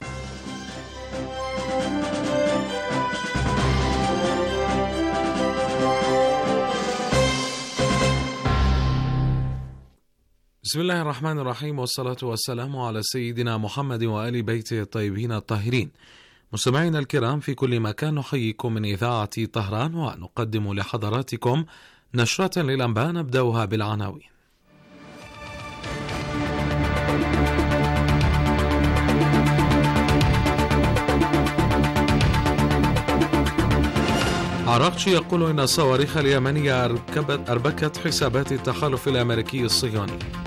بسم الله الرحمن الرحيم، والصلاة والسلام على سيدنا محمد وآل بيته الطيبين الطاهرين. مستمعينا الكرام في كل مكان، نحييكم من إذاعة طهران، ونقدم لحضراتكم نشرة للأنباء نبدأها بالعناوين. عراقشي يقول إن الصواريخ اليمنية أربكت حسابات التحالف الأمريكي الصهيوني.